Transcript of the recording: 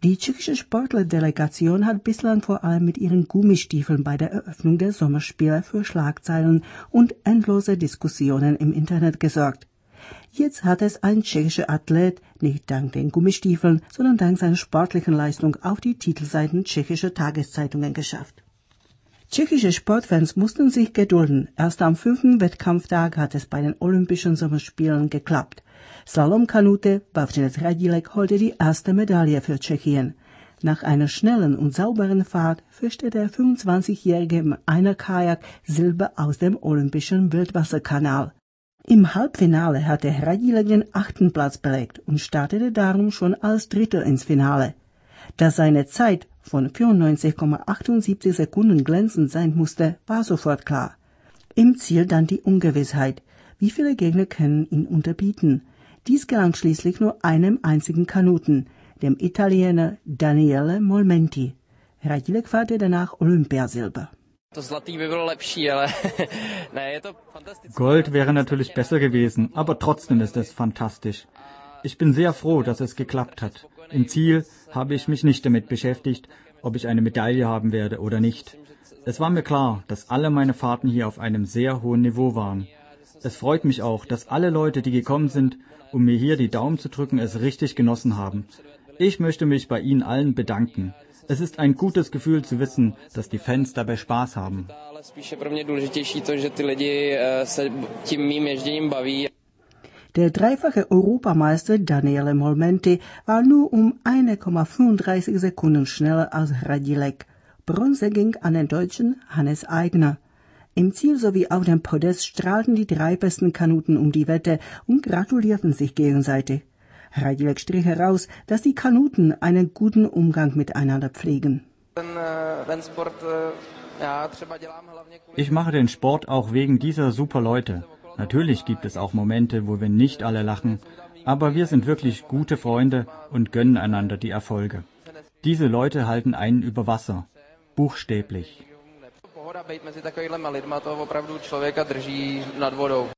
Die tschechische Sportlerdelegation hat bislang vor allem mit ihren Gummistiefeln bei der Eröffnung der Sommerspiele für Schlagzeilen und endlose Diskussionen im Internet gesorgt. Jetzt hat es ein tschechischer Athlet, nicht dank den Gummistiefeln, sondern dank seiner sportlichen Leistung auf die Titelseiten tschechischer Tageszeitungen geschafft. Tschechische Sportfans mussten sich gedulden. Erst am 5. Wettkampftag hat es bei den Olympischen Sommerspielen geklappt. Slalomkanute Vavřinec Radilek holte die erste Medaille für Tschechien. Nach einer schnellen und sauberen Fahrt fischte der 25-Jährige im Einer-Kajak Silber aus dem Olympischen Wildwasserkanal. Im Halbfinale hatte Radilek den 8. Platz belegt und startete darum schon als Dritter ins Finale. Dass seine Zeit von 94,78 Sekunden glänzend sein musste, war sofort klar. Im Ziel dann die Ungewissheit. Wie viele Gegner können ihn unterbieten? Dies gelang schließlich nur einem einzigen Kanuten, dem Italiener Daniele Molmenti. Radilek feierte danach Olympiasilber. Gold wäre natürlich besser gewesen, aber trotzdem ist es fantastisch. Ich bin sehr froh, dass es geklappt hat. Im Ziel habe ich mich nicht damit beschäftigt, ob ich eine Medaille haben werde oder nicht. Es war mir klar, dass alle meine Fahrten hier auf einem sehr hohen Niveau waren. Es freut mich auch, dass alle Leute, die gekommen sind, um mir hier die Daumen zu drücken, es richtig genossen haben. Ich möchte mich bei Ihnen allen bedanken. Es ist ein gutes Gefühl zu wissen, dass die Fans dabei Spaß haben. Der dreifache Europameister Daniele Molmenti war nur um 1,35 Sekunden schneller als Radilek. Bronze ging an den Deutschen Hannes Aigner. Im Ziel sowie auf dem Podest strahlten die 3 besten Kanuten um die Wette und gratulierten sich gegenseitig. Radilek strich heraus, dass die Kanuten einen guten Umgang miteinander pflegen. Ich mache den Sport auch wegen dieser super Leute. Natürlich gibt es auch Momente, wo wir nicht alle lachen, aber wir sind wirklich gute Freunde und gönnen einander die Erfolge. Diese Leute halten einen über Wasser, buchstäblich.